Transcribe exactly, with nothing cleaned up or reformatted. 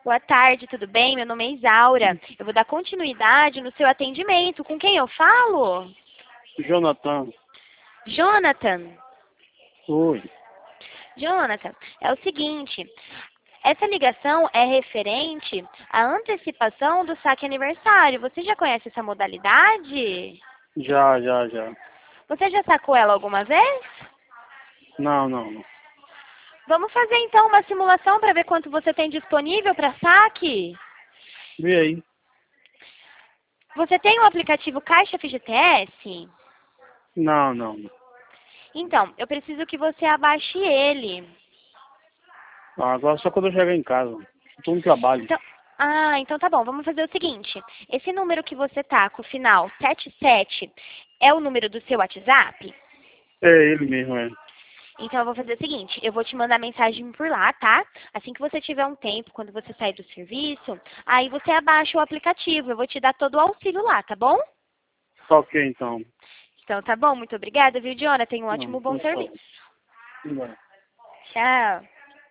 Boa tarde, tudo bem? Meu nome é Isaura. Eu vou dar continuidade no seu atendimento. Com quem eu falo? Jonathan. Jonathan. Oi. Jonathan, é o seguinte, essa ligação é referente à antecipação do saque aniversário. Você já conhece essa modalidade? Já, já, já. Você já sacou ela alguma vez? Não, não, não. Vamos fazer então uma simulação para ver quanto você tem disponível para saque? Vê aí. Você tem o aplicativo Caixa F G T S? Não, não, não. Então, eu preciso que você abaixe ele. Ah, agora só quando eu chegar em casa. Estou no trabalho. Então, ah, então tá bom. Vamos fazer o seguinte. Esse número que você tá com o final sete sete é o número do seu WhatsApp? É ele mesmo, é. Então eu vou fazer o seguinte, eu vou te mandar mensagem por lá, tá? Assim que você tiver um tempo, quando você sair do serviço, aí você abaixa o aplicativo. Eu vou te dar todo o auxílio lá, tá bom? Tá ok, então. Então tá bom, muito obrigada, viu, Diona? Tenha um Não, ótimo bom não só. serviço. Não. Tchau.